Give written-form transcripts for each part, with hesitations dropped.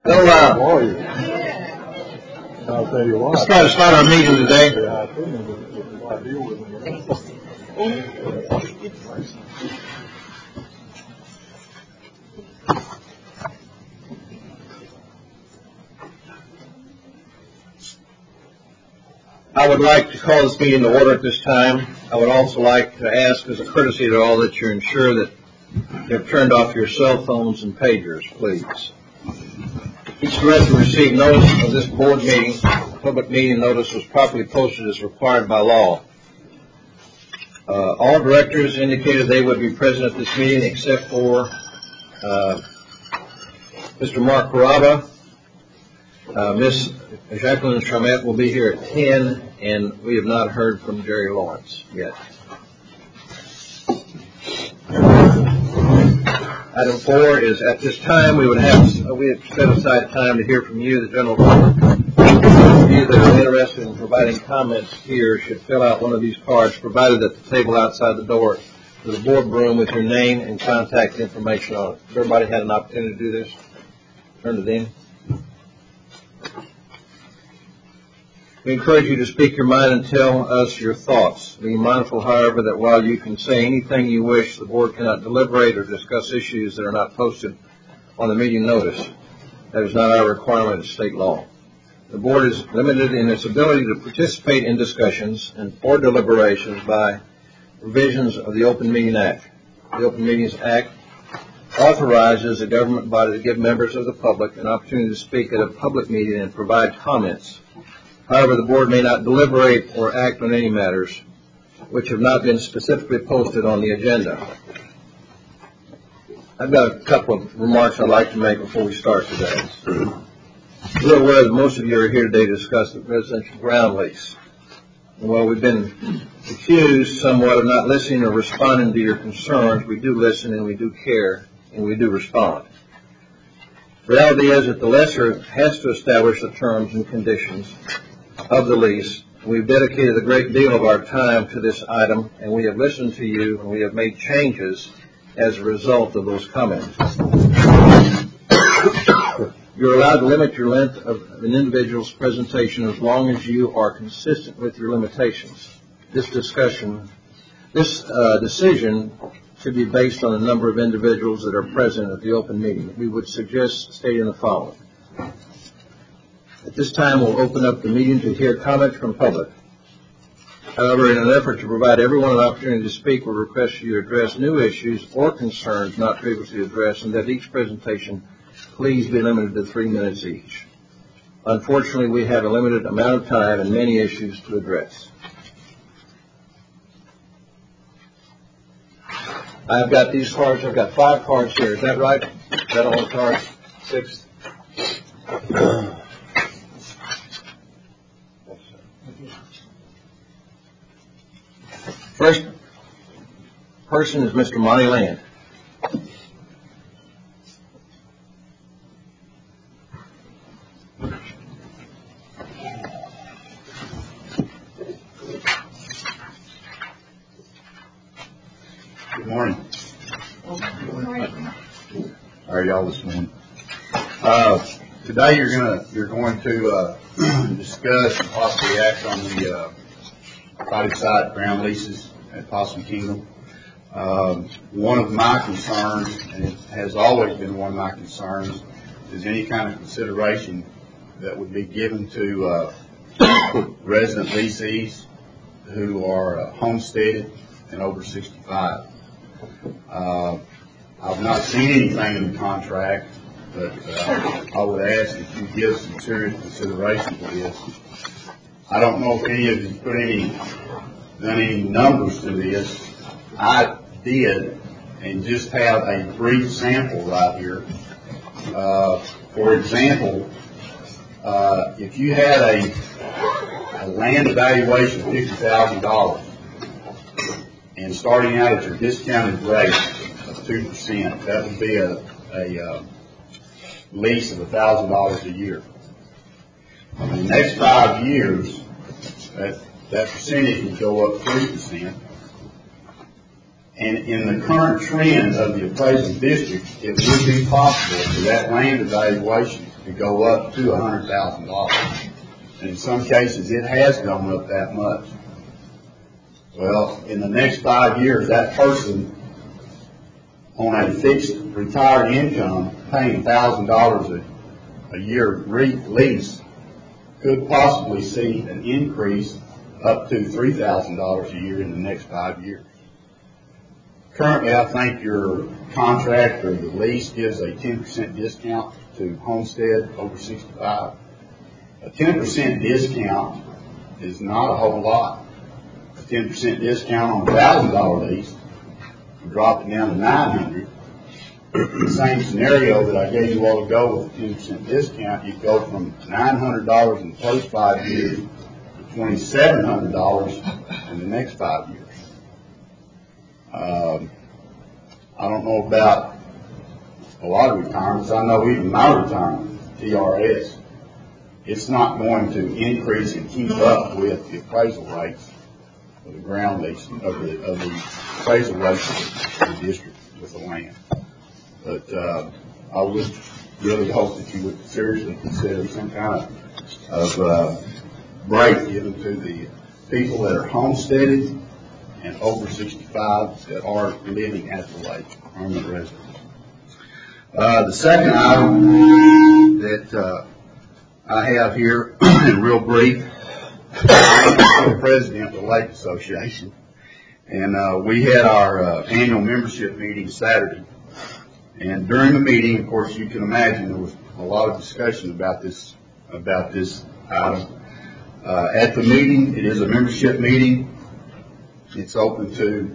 I'll tell you what. Let's try to start our meeting today. I would like to call this meeting to order at this time. I would also like to ask, as a courtesy to all, that you ensure that you have turned off your cell phones and pagers, please. Each director received notice of this board meeting. Public meeting notice was properly posted as required by law. All directors indicated they would be present at this meeting except for Mr. Mark Baraba. Miss Jacqueline Charmette will be here at 10, and we have not heard from Jerry Lawrence yet. Item 4 is, at this time, we have set aside time to hear from you, the general public. Those of you that are interested in providing comments here should fill out one of these cards provided at the table outside the door to the boardroom with your name and contact information on it. Everybody had an opportunity to do this? Turn it in. We encourage you to speak your mind and tell us your thoughts. Be mindful, however, that while you can say anything you wish, the board cannot deliberate or discuss issues that are not posted on the meeting notice. That is not our requirement of state law. The board is limited in its ability to participate in discussions and or deliberations by provisions of the Open Meeting Act. The Open Meetings Act authorizes a government body to give members of the public an opportunity to speak at a public meeting and provide comments. However, the board may not deliberate or act on any matters which have not been specifically posted on the agenda. I've got a couple of remarks I'd like to make before we start today. We're aware that most of you are here today to discuss the residential ground lease. And while we've been accused somewhat of not listening or responding to your concerns, we do listen and we do care and we do respond. The reality is that the lessor has to establish the terms and conditions of the lease. We've dedicated a great deal of our time to this item, and we have listened to you, and we have made changes as a result of those comments. You're allowed to limit your length of an individual's presentation as long as you are consistent with your limitations. This decision should be based on the number of individuals that are present at the open meeting. We would suggest stating the following. At this time, we'll open up the meeting to hear comments from public. However, in an effort to provide everyone an opportunity to speak, we request you to address new issues or concerns not previously addressed, and that each presentation please be limited to 3 minutes each. Unfortunately, we have a limited amount of time and many issues to address. I've got these cards. I've got 5 cards here. Is that right? Is that all the cards? 6? First person is Mr. Monty Land. Good morning. How are y'all this morning? Today you're going to discuss and possibly act on the private site ground leases at Possum Kingdom. One of my concerns, and it has always been one of my concerns, is any kind of consideration that would be given to resident leasees who are homesteaded and over 65. I've not seen anything in the contract, but I would ask that you give some serious consideration to this. I don't know if any of you done any numbers to this. I did, and just have a brief sample right here. For example, if you had a land evaluation of $50,000 and starting out at your discounted rate of 2%, that would be a lease of $1,000 a year. In the next 5 years, that percentage would go up 3%. And in the current trend of the appraisal district, it would be possible for that land evaluation to go up to $100,000. And in some cases, it has gone up that much. Well, in the next 5 years, that person on a fixed retired income paying $1,000 a year lease could possibly see an increase up to $3,000 a year in the next 5 years. Currently, I think your contract or the lease gives a 10% discount to homestead over 65. A 10% discount is not a whole lot. A 10% discount on a $1,000 lease would drop it down to $900. The same scenario that I gave you a while ago with a 10% discount, you go from $900 in the first 5 years to $2,700 in the next 5 years. I don't know about a lot of retirements. I know even my retirement, TRS, it's not going to increase and keep up with the appraisal rates of the ground lease, of the appraisal rates of the district with the land. But I would really hope that you would seriously consider some kind of break given to the people that are homesteaded and over 65 that are living at the lake, permanent residents. The second item that I have here, in real brief, I'm the president of the Lake Association, and we had our annual membership meeting Saturday. And during the meeting, of course, you can imagine there was a lot of discussion about this item. At the meeting, it is a membership meeting. It's open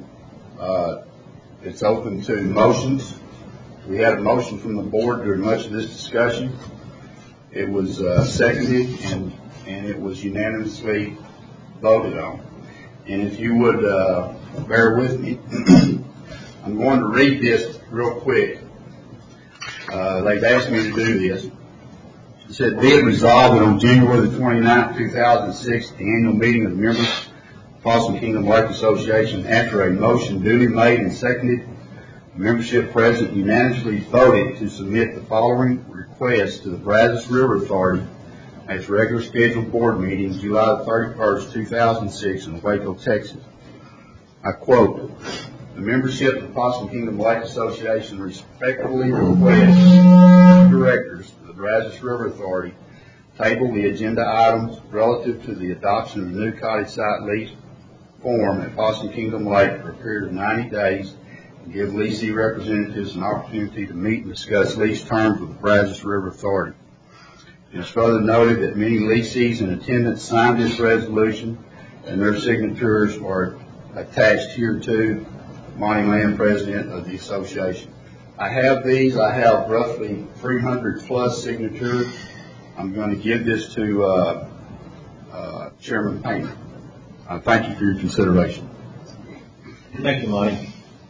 to motions. We had a motion from the board during much of this discussion. It was seconded and it was unanimously voted on. And if you would bear with me, I'm going to read this real quick. They've asked me to do this. It said, be it resolved that on January the 29th, 2006, the annual meeting of the members of the Possum Kingdom Lake Association, after a motion duly made and seconded, the membership president unanimously voted to submit the following request to the Brazos River Authority at its regular scheduled board meeting, July 31st, 2006, in Waco, Texas. I quote, the membership of the Possum Kingdom Lake Association respectfully requests the directors of the Brazos River Authority table the agenda items relative to the adoption of the new cottage site lease form at Possum Kingdom Lake for a period of 90 days and give leasee representatives an opportunity to meet and discuss lease terms with the Brazos River Authority. It is further noted that many leasees in attendance signed this resolution and their signatures are attached here to Monty Land, president of the association. I have these. I have roughly 300 plus signatures. I'm going to give this to Chairman Painter. Thank you for your consideration. Thank you, Monty.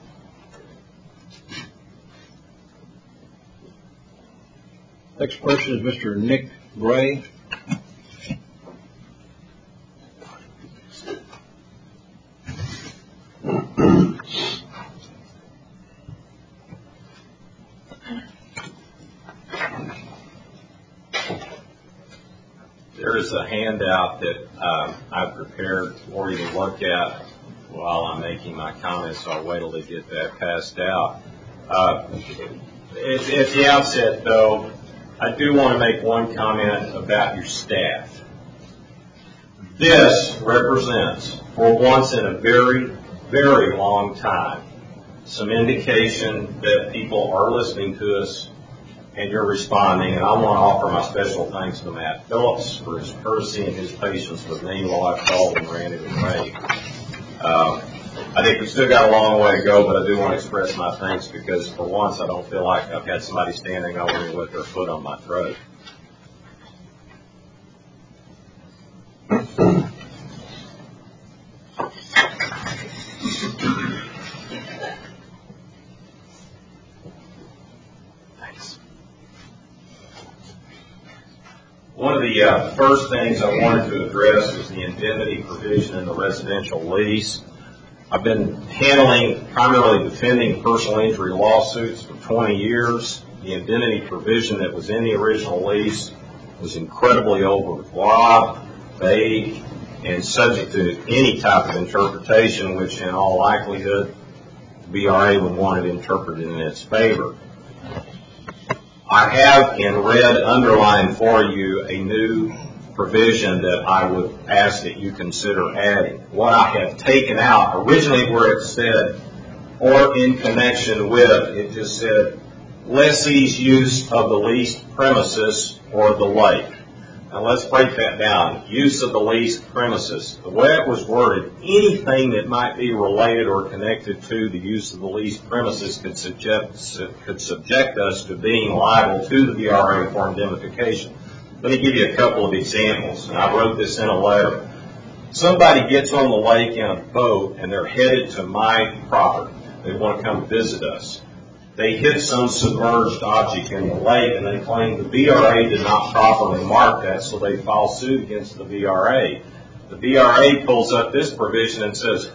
Next question is Mr. Nick Gray. There is a handout that I've prepared for you to look at while I'm making my comments, so I'll wait till they get that passed out. At the outset, though, I do want to make one comment about your staff. This represents, for once in a very, very long time, some indication that people are listening to us and you're responding, and I want to offer my special thanks to Matt Phillips for his courtesy and his patience with me while I called and ran it with Ray. I think we've still got a long way to go, but I do want to express my thanks because for once I don't feel like I've had somebody standing over me with their foot on my throat. One of the first things I wanted to address was the indemnity provision in the residential lease. I've been handling, primarily defending personal injury lawsuits for 20 years. the indemnity provision that was in the original lease was incredibly overbroad, vague, and subject to any type of interpretation, which in all likelihood the BRA would want it interpreted in its favor. I have in red underlined for you a new provision that I would ask that you consider adding. What I have taken out, originally where it said, or in connection with, it just said, lessee's use of the leased premises or the lake. Now let's break that down. Use of the leased premises. The way it was worded, anything that might be related or connected to the use of the leased premises could subject us to being liable to the BRA for indemnification. Let me give you a couple of examples, and I wrote this in a letter. Somebody gets on the lake in a boat and they're headed to my property. They want to come visit us. They hit some submerged object in the lake and they claim the BRA did not properly mark that, so they file suit against the BRA. The BRA pulls up this provision and says,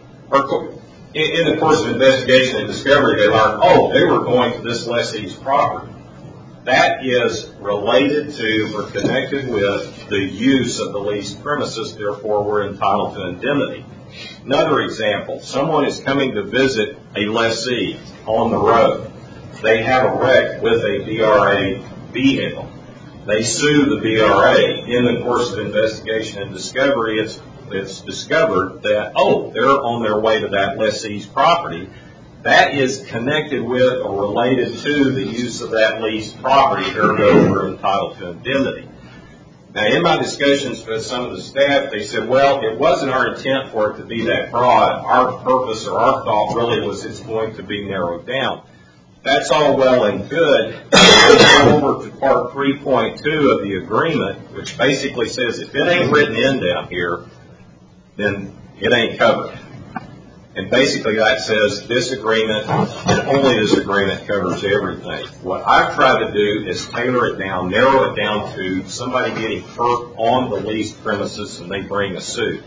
in the course of investigation and discovery, they learned, they were going to this lessee's property. That is related to or connected with the use of the leased premises, therefore we're entitled to indemnity. Another example, someone is coming to visit a lessee on the road. They have a wreck with a BRA vehicle. They sue the BRA. In the course of investigation and discovery, it's discovered that, they're on their way to that lessee's property. That is connected with or related to the use of that leased property, therefore we're entitled to indemnity. Now, in my discussions with some of the staff, they said, it wasn't our intent for it to be that broad. Our purpose or our thought really was it's going to be narrowed down. That's all well and good. Go over to part 3.2 of the agreement, which basically says if it ain't written in down here, then it ain't covered. And basically that says this agreement and only this agreement covers everything. What I've tried to do is tailor it down, narrow it down to somebody getting hurt on the leased premises and they bring a suit.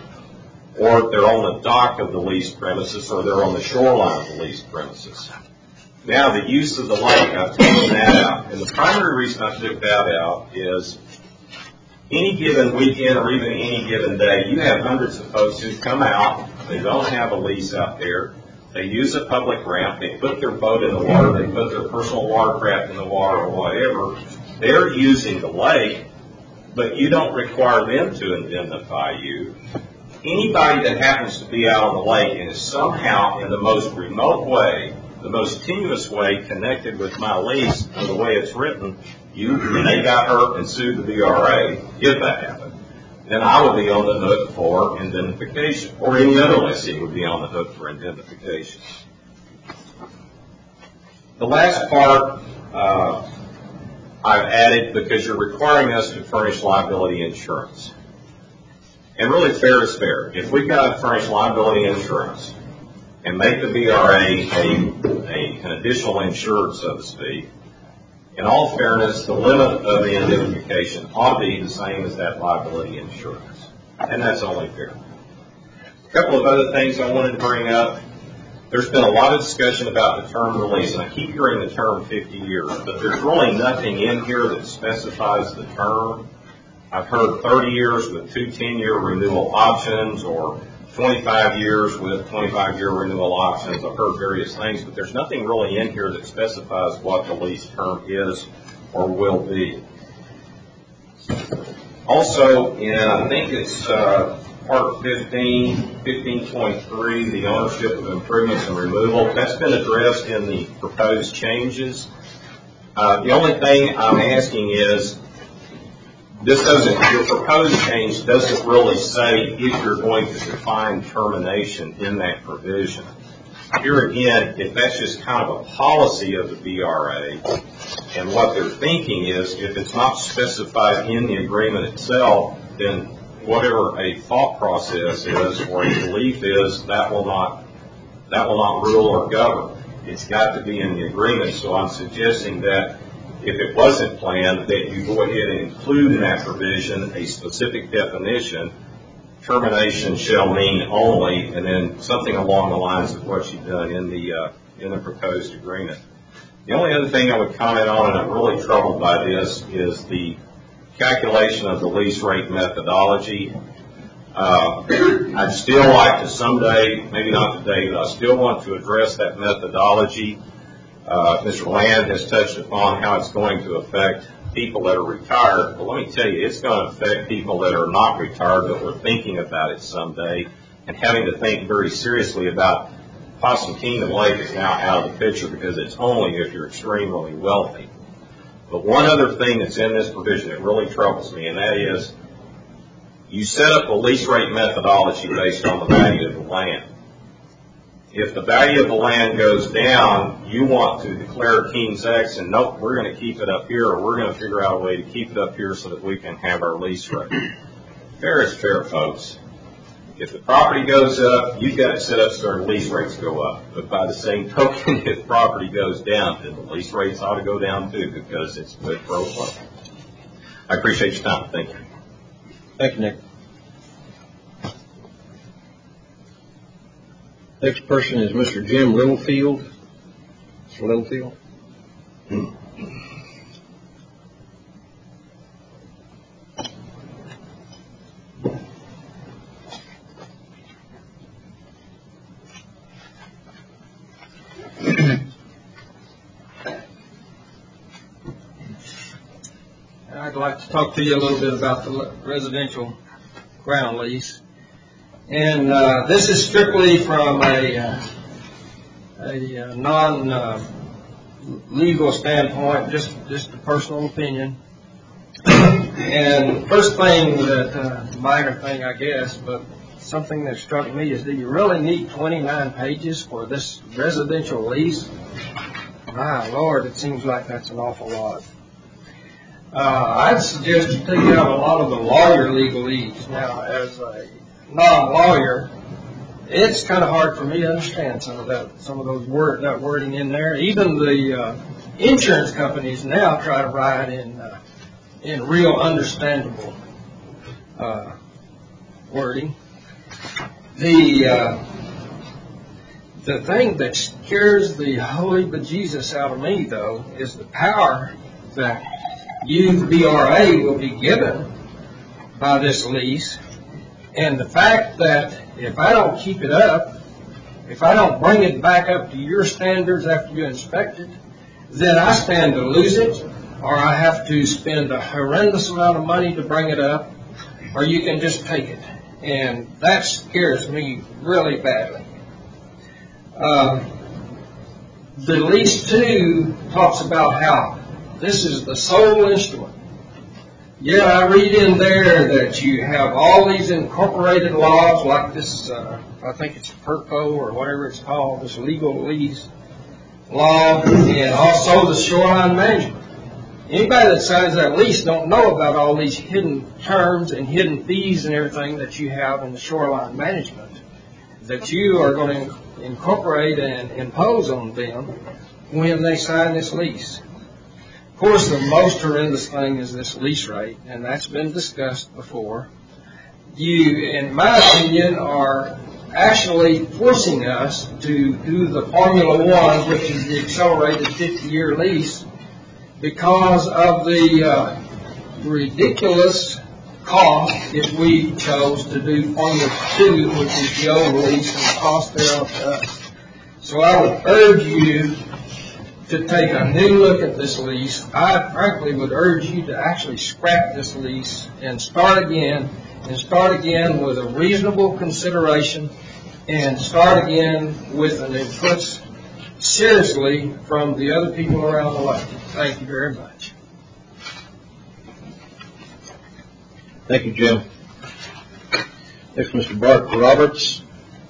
Or they're on the dock of the leased premises or they're on the shoreline of the leased premises. Now the use of the lake, I've taken that out. And the primary reason I took that out is any given weekend or even any given day, you have hundreds of folks who come out. They don't have a lease out there. They use a public ramp. They put their boat in the water. They put their personal watercraft in the water or whatever. They're using the lake, but you don't require them to indemnify you. Anybody that happens to be out on the lake and is somehow in the most remote way, the most tenuous way connected with my lease and the way it's written, and they got hurt and sued the BRA, if that happened, then I would be on the hook for indemnification, or any other lessee would be on the hook for indemnification. The last part I've added because you're requiring us to furnish liability insurance. And really fair is fair. If we've got to furnish liability insurance and make the BRA an additional insured, so to speak, in all fairness, the limit of the indemnification ought to be the same as that liability insurance. And that's only fair. A couple of other things I wanted to bring up. There's been a lot of discussion about the term of the lease, and I keep hearing the term 50 years, but there's really nothing in here that specifies the term. I've heard 30 years with 2 10-year renewal options, or 25 years with 25-year renewal options. I've heard various things, but there's nothing really in here that specifies what the lease term is or will be. Also, I think it's part 15.3, the ownership of improvements and removal. That's been addressed in the proposed changes. The only thing I'm asking is, your proposed change doesn't really say if you're going to define termination in that provision. Here again, if that's just kind of a policy of the BRA, and what they're thinking is if it's not specified in the agreement itself, then whatever a thought process is or a belief is, that will not rule or govern. It's got to be in the agreement. So I'm suggesting that if it wasn't planned, that you go ahead and include in that provision a specific definition. Termination shall mean only, and then something along the lines of what you've done in the proposed agreement. The only other thing I would comment on, and I'm really troubled by this, is the calculation of the lease rate methodology. I'd still like to someday, maybe not today, but I still want to address that methodology. Mr. Land has touched upon how it's going to affect people that are retired. Well, let me tell you, it's going to affect people that are not retired, but we're thinking about it someday and having to think very seriously about Possum Kingdom Lake is now out of the picture because it's only if you're extremely wealthy. But one other thing that's in this provision that really troubles me, and that is you set up a lease rate methodology based on the value of the land. If the value of the land goes down, you want to declare King's X and nope, we're going to keep it up here, or we're going to figure out a way to keep it up here so that we can have our lease rate. Fair is fair, folks. If the property goes up, you've got it set up so our lease rates go up. But by the same token, if property goes down, then the lease rates ought to go down too because it's good pro quo. I appreciate your time. Thank you. Thank you, Nick. Next person is Mr. Jim Littlefield. Mr. Littlefield. I'd like to talk to you a little bit about the residential ground lease. And this is strictly from a non-legal standpoint, just a personal opinion. And first thing that, minor thing I guess, but something that struck me is, do you really need 29 pages for this residential lease? My Lord, it seems like that's an awful lot. I'd suggest you take out a lot of the lawyer legalese. Now, as a non-lawyer, it's kind of hard for me to understand some of that wording in there. Even the insurance companies now try to write in real understandable wording. The thing that scares the holy bejesus out of me, though, is the power that you, BRA, will be given by this lease, and the fact that if I don't keep it up, if I don't bring it back up to your standards after you inspect it, then I stand to lose it, or I have to spend a horrendous amount of money to bring it up, or you can just take it. And that scares me really badly. The lease 2 talks about how this is the sole instrument. Yeah, I read in there that you have all these incorporated laws like this, I think it's PERCO or whatever it's called, this legal lease law, and also the shoreline management. Anybody that signs that lease don't know about all these hidden terms and hidden fees and everything that you have in the shoreline management that you are going to incorporate and impose on them when they sign this lease. Of course, the most horrendous thing is this lease rate, and that's been discussed before. You, in my opinion, are actually forcing us to do the Formula One, which is the accelerated 50-year lease, because of the ridiculous cost if we chose to do Formula 2, which is the old lease, and the cost thereof to us. So I would urge you to take a new look at this lease. I frankly would urge you to actually scrap this lease and start again with a reasonable consideration and start again with an input seriously from the other people around the lake. Thank you very much. Thank you, Jim. Next, Mr. Bart Roberts.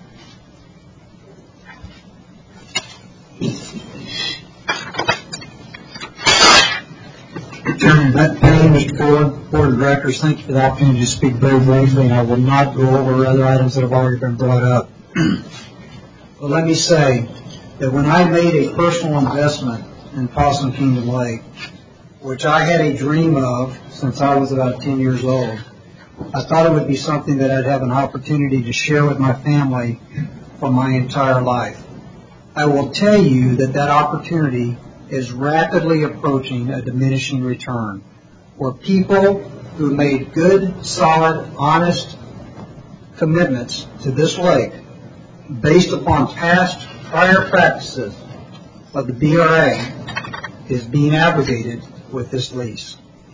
Mr. Board of Directors, thank you for the opportunity to speak very briefly, and I will not go over other items that have already been brought up. But let me say that when I made a personal investment in Possum Kingdom Lake, which I had a dream of since I was about 10 years old, I thought it would be something that I'd have an opportunity to share with my family for my entire life. I will tell you that that opportunity is rapidly approaching a diminishing return, where people who made good, solid, honest commitments to this lake based upon past prior practices of the BRA is being abrogated with this lease.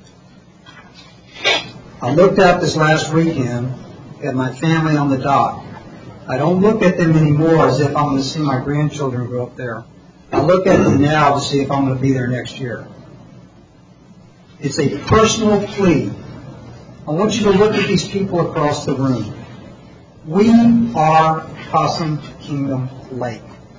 I looked out this last weekend at my family on the dock. I don't look at them anymore as if I'm going to see my grandchildren grow up there. I look at them now to see if I'm going to be there next year. It's a personal plea. I want you to look at these people across the room. We are Possum Kingdom Lake.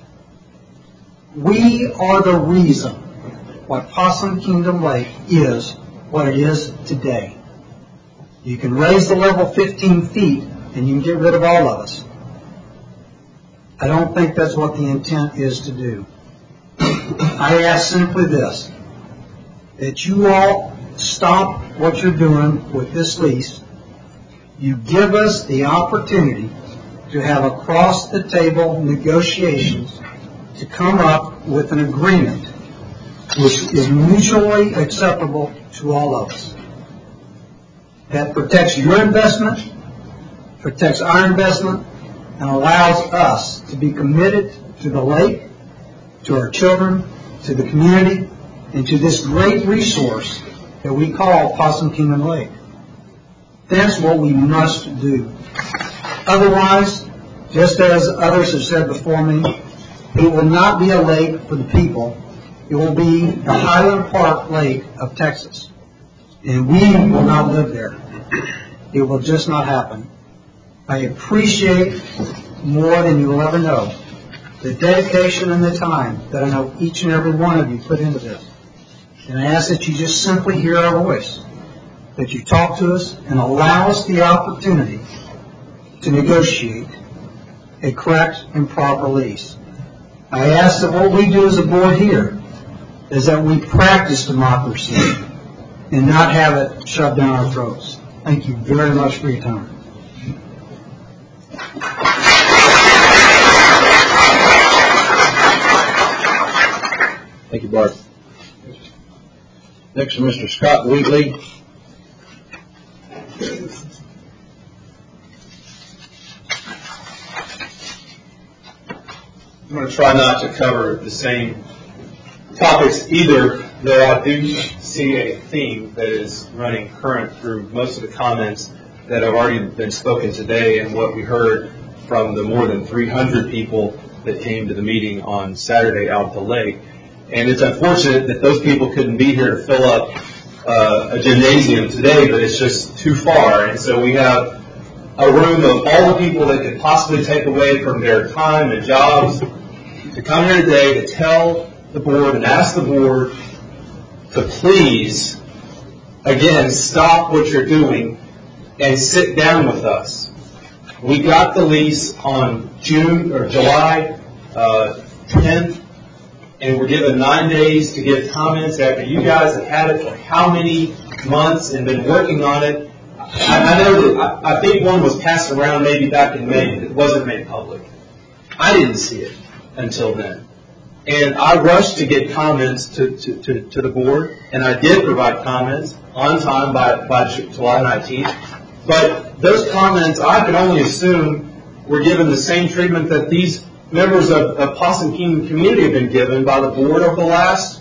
We are the reason why Possum Kingdom Lake is what it is today. You can raise the level 15 feet and you can get rid of all of us. I don't think that's what the intent is to do. I ask simply this, that you all stop what you're doing with this lease. You give us the opportunity to have across-the-table negotiations to come up with an agreement which is mutually acceptable to all of us. That protects your investment, protects our investment, and allows us to be committed to the lake, to our children, to the community, and to this great resource that we call Possum Kingdom Lake. That's what we must do. Otherwise, just as others have said before me, it will not be a lake for the people. It will be the Highland Park Lake of Texas. And we will not live there. It will just not happen. I appreciate more than you will ever know the dedication and the time that I know each and every one of you put into this. And I ask that you just simply hear our voice, that you talk to us and allow us the opportunity to negotiate a correct and proper lease. I ask that what we do as a board here is that we practice democracy and not have it shoved down our throats. Thank you very much for your time. Thank you, Bart. Next is Mr. Scott Wheatley. I'm going to try not to cover the same topics either, though I do see a theme that is running current through most of the comments that have already been spoken today and what we heard from the more than 300 people that came to the meeting on Saturday out at the lake. And it's unfortunate that those people couldn't be here to fill up a gymnasium today, but it's just too far. And so we have a room of all the people that could possibly take away from their time and jobs to come here today to tell the board and ask the board to please, again, stop what you're doing and sit down with us. We got the lease on July 10th, and we're given 9 days to give comments after you guys have had it for how many months and been working on it. I know that I think one was passed around maybe back in May, but it wasn't made public. I didn't see it until then. And I rushed to get comments to the board, and I did provide comments on time by July 19th. But those comments, I can only assume, were given the same treatment that these members of Possum Kingdom community have been given by the board over the last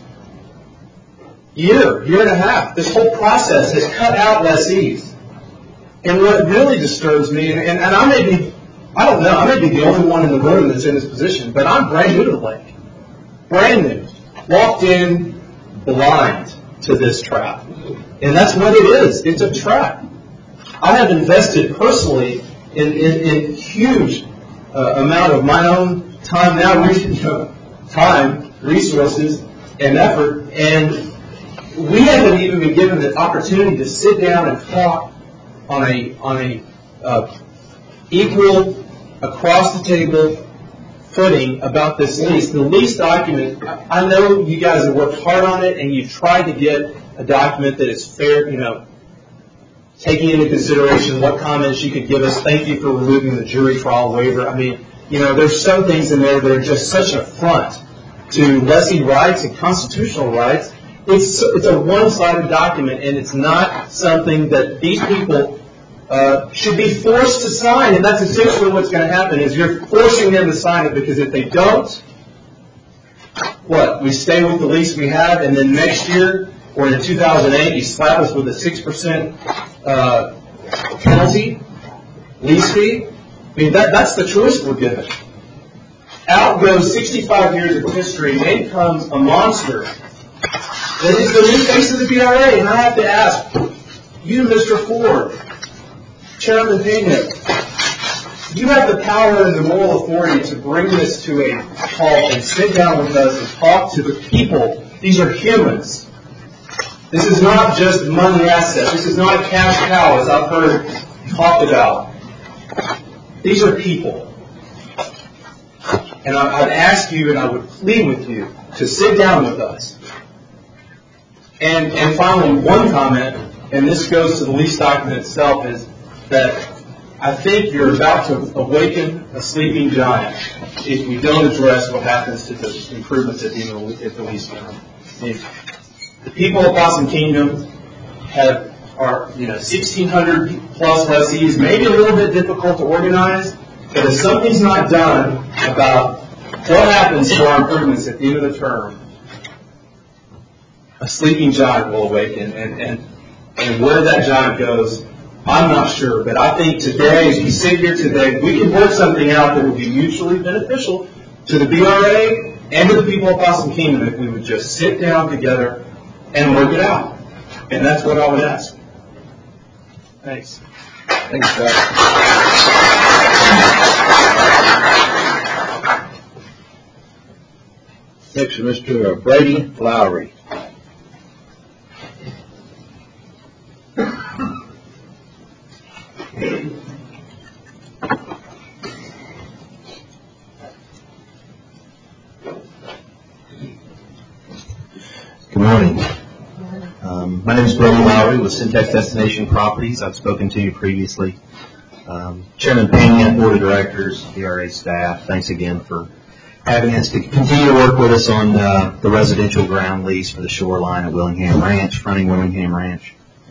year and a half. This whole process has cut out lessees. And what really disturbs me, and I may be, I don't know, I may be the only one in the room that's in this position, but I'm brand new to the lake. Brand new. Walked in blind to this trap. And that's what it is. It's a trap. I have invested personally in huge amount of my own time now, resources, and effort, and we haven't even been given the opportunity to sit down and talk on a equal, across the table footing about this lease. The lease document, I know you guys have worked hard on it, and you've tried to get a document that is fair, taking into consideration what comments you could give us. Thank you for removing the jury trial waiver. I mean, there's some things in there that are just such an affront to lessee rights and constitutional rights, it's a one-sided document, and it's not something that these people should be forced to sign. And that's essentially what's going to happen, is you're forcing them to sign it, because if they don't, we stay with the lease we have, and then next year, or in 2008, you slap us with a 6% penalty, lease fee. I mean, that's the choice we're given. Out goes 65 years of history, and in comes a monster that is the new face of the BRA. And I have to ask you, Mr. Ford, Chairman Pena, you have the power and the moral authority to bring this to a halt and sit down with us and talk to the people. These are humans. This is not just money assets. This is not a cash cow, as I've heard talked about. These are people. And I'd ask you, and I would plead with you, to sit down with us. And finally, one comment, and this goes to the lease document itself, is that I think you're about to awaken a sleeping giant if we don't address what happens to the improvements at the lease term. The people of Possum Kingdom are 1,600 plus lessees, maybe a little bit difficult to organize, but if something's not done about what happens to our improvements at the end of the term, a sleeping giant will awaken, and where that giant goes, I'm not sure. But I think today, as we sit here today, we can work something out that will be mutually beneficial to the BRA and to the people of Possum Kingdom if we would just sit down together and work it out. And that's what I would ask. Thanks. Thanks, Doug. Next is Mr. Brady Lowry. Good morning. My name is Brody Lowry with Syntex Destination Properties. I've spoken to you previously. Chairman Pena, Board of Directors, BRA staff, thanks again for having us to continue to work with us on the residential ground lease for the shoreline at Willingham Ranch, fronting Willingham Ranch.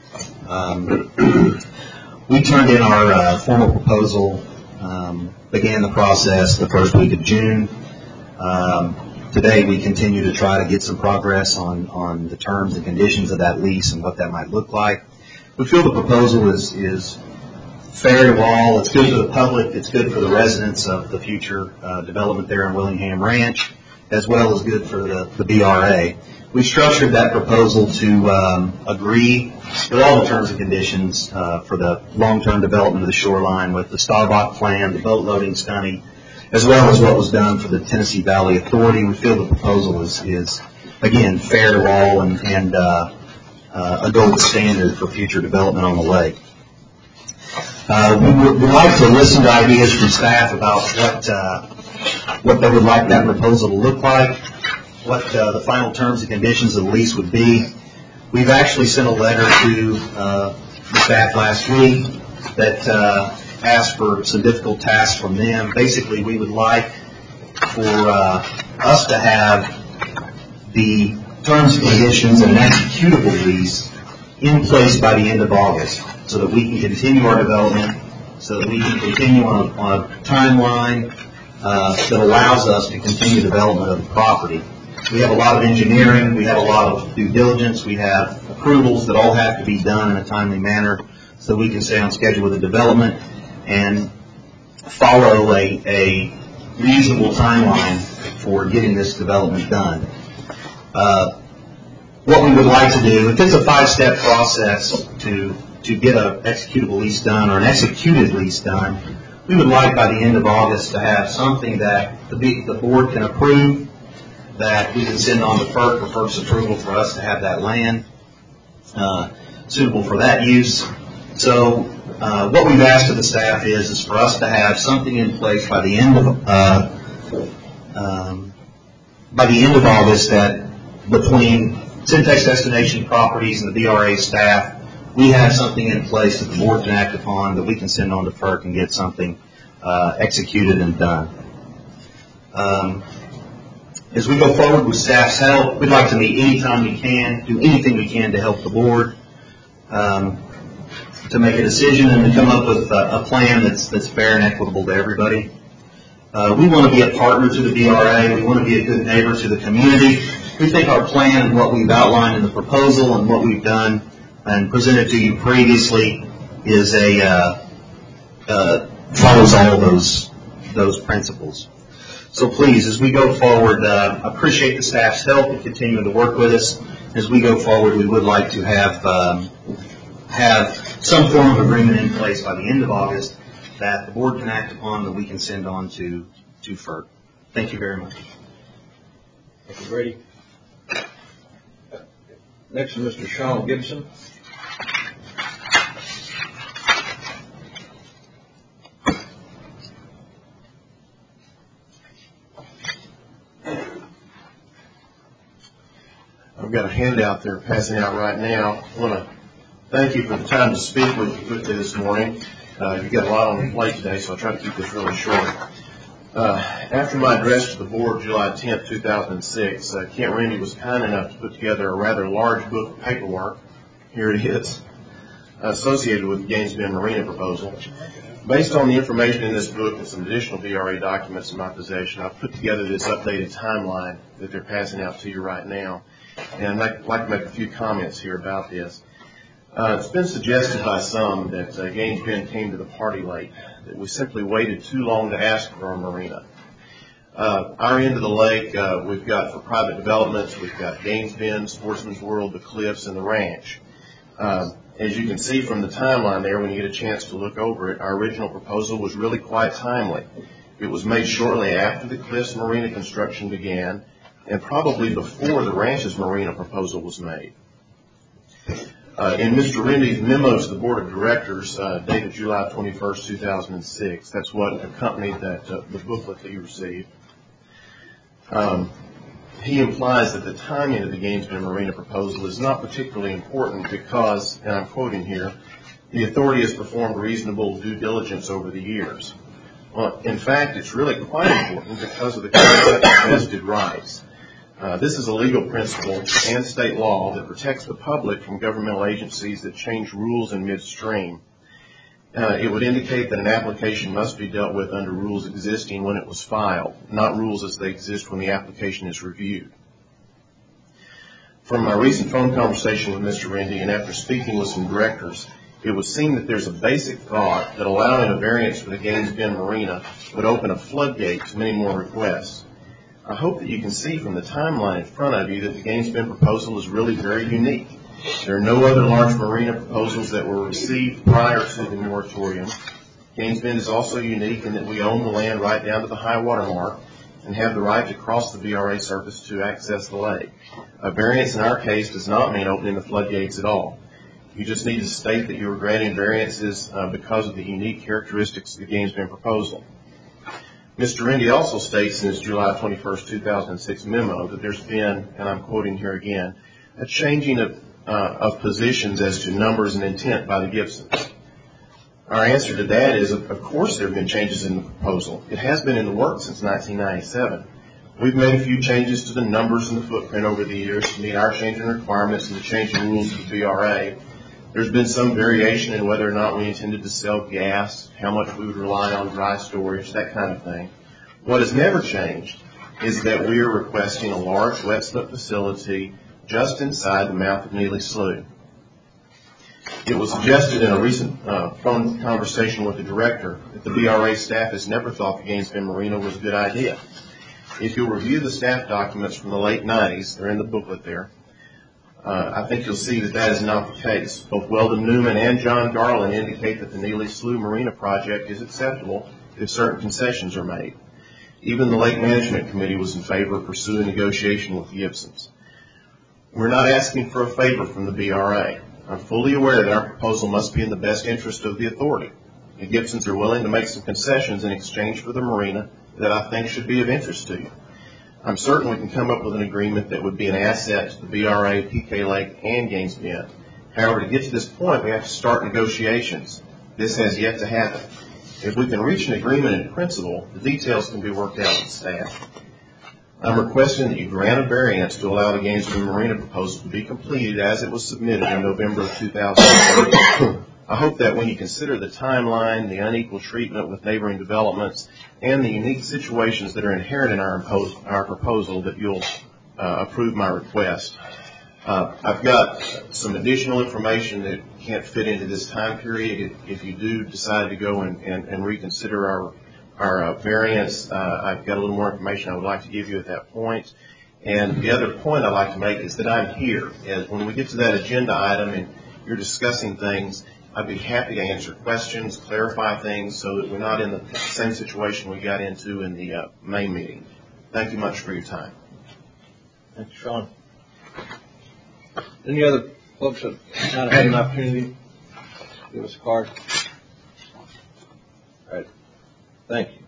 We turned in our formal proposal, began the process the first week of June. Today we continue to try to get some progress on the terms and conditions of that lease and what that might look like. We feel the proposal is fair to all. It's good for the public. It's good for the residents of the future development there in Willingham Ranch, as well as good for the BRA. We structured that proposal to agree with all the terms and conditions for the long-term development of the shoreline with the Starbach plan, the boat loading study, as well as what was done for the Tennessee Valley Authority. We feel the proposal is again, fair to all and a gold standard for future development on the lake. We would like to listen to ideas from staff about what they would like that proposal to look like, what the final terms and conditions of the lease would be. We've actually sent a letter to the staff last week that asked for some difficult tasks from them. Basically, we would like for us to have the terms and conditions and an executable lease in place by the end of August so that we can continue our development, so that we can continue on a timeline that allows us to continue development of the property. We have a lot of engineering, we have a lot of due diligence, we have approvals that all have to be done in a timely manner so we can stay on schedule with the development and follow a reasonable timeline for getting this development done. What we would like to do, if it's a 5-step process to get an executable lease done or an executed lease done, we would like by the end of August to have something that the board can approve, that we can send on to FERC for FERC's approval for us to have that land suitable for that use. So what we've asked of the staff is for us to have something in place by the end of August that between Syntex Destination Properties and the BRA staff, we have something in place that the board can act upon, that we can send on to FERC and get something executed and done. As we go forward with staff's help, we'd like to meet anytime we can, do anything we can to help the board, to make a decision and to come up with a plan that's fair and equitable to everybody. We want to be a partner to the BRA. We want to be a good neighbor to the community. We think our plan and what we've outlined in the proposal and what we've done and presented to you previously is follows all those principles. So please, as we go forward, appreciate the staff's help in continuing to work with us. As we go forward, we would like to have some form of agreement in place by the end of August that the board can act upon, that we can send on to FERC. Thank you very much. Thank you, Brady. Next is Mr. Sean Gibson. I've got a handout they're passing out right now. I want to thank you for the time to speak with you quickly this morning. You've got a lot on your plate today, so I'll try to keep this really short. After my address to the board July 10th, 2006, Kent Rendy was kind enough to put together a rather large book of paperwork. Here it is, associated with the Gainesville Bend Marina proposal. Based on the information in this book and some additional BRA documents in my possession, I've put together this updated timeline that they're passing out to you right now. And I'd like to make a few comments here about this. It's been suggested by some that Gainesville Bend came to the party late, that we simply waited too long to ask for a marina. Our end of the lake, we've got for private developments, we've got Gainesville Bend, Sportsman's World, the Cliffs, and the ranch. As you can see from the timeline there, when you get a chance to look over it, our original proposal was really quite timely. It was made shortly after the Cliffs Marina construction began, and probably before the ranch's marina proposal was made. In Mr. Rendy's memo to the Board of Directors, dated July 21st, 2006, that's what accompanied the booklet that you received, he implies that the timing of the Gainesville Marina proposal is not particularly important because, and I'm quoting here, the authority has performed reasonable due diligence over the years. Well, in fact, it's really quite important because of the concept of vested rights. This is a legal principle and state law that protects the public from governmental agencies that change rules in midstream. It would indicate that an application must be dealt with under rules existing when it was filed, not rules as they exist when the application is reviewed. From my recent phone conversation with Mr. Rendy and after speaking with some directors, it would seem that there's a basic thought that allowing a variance for the Gainesville Bend Marina would open a floodgate to many more requests. I hope that you can see from the timeline in front of you that the Gainesville Bend proposal is really very unique. There are no other large marina proposals that were received prior to the moratorium. Gainesville Bend is also unique in that we own the land right down to the high water mark and have the right to cross the BRA surface to access the lake. A variance in our case does not mean opening the floodgates at all. You just need to state that you are granting variances because of the unique characteristics of the Gainesville Bend proposal. Mr. Rendy also states in his July 21st, 2006 memo that there's been, and I'm quoting here again, a changing of positions as to numbers and intent by the Gibsons. Our answer to that is, of course there have been changes in the proposal. It has been in the works since 1997. We've made a few changes to the numbers and the footprint over the years to meet our changing requirements and the changing rules of the BRA. There's been some variation in whether or not we intended to sell gas, how much we would rely on dry storage, that kind of thing. What has never changed is that we are requesting a large wet slip facility just inside the mouth of Neely Slough. It was suggested in a recent phone conversation with the director that the BRA staff has never thought the Gainesville Bend Marina was a good idea. If you'll review the staff documents from the late 90s, they're in the booklet there, I think you'll see that that is not the case. Both Weldon Newman and John Garland indicate that the Neely Slough Marina project is acceptable if certain concessions are made. Even the Lake Management Committee was in favor of pursuing negotiation with the Gibsons. We're not asking for a favor from the BRA. I'm fully aware that our proposal must be in the best interest of the authority. The Gibsons are willing to make some concessions in exchange for the marina that I think should be of interest to you. I'm certain we can come up with an agreement that would be an asset to the BRA, PK Lake, and Gainesville Bend. However, to get to this point, we have to start negotiations. This has yet to happen. If we can reach an agreement in principle, the details can be worked out with staff. I'm requesting that you grant a variance to allow the Gainesville Marina proposal to be completed as it was submitted in November of 2008. I hope that when you consider the timeline, the unequal treatment with neighboring developments, and the unique situations that are inherent in our proposal, that you'll approve my request. I've got some additional information that can't fit into this time period. If you do decide to go and reconsider our variance, I've got a little more information I would like to give you at that point. And the other point I'd like to make is that I'm here. And when we get to that agenda item and you're discussing things, I'd be happy to answer questions, clarify things, so that we're not in the same situation we got into in the May meeting. Thank you much for your time. Thank you, Sean. Any other folks that might have had an opportunity? Give us a card. All right. Thank you.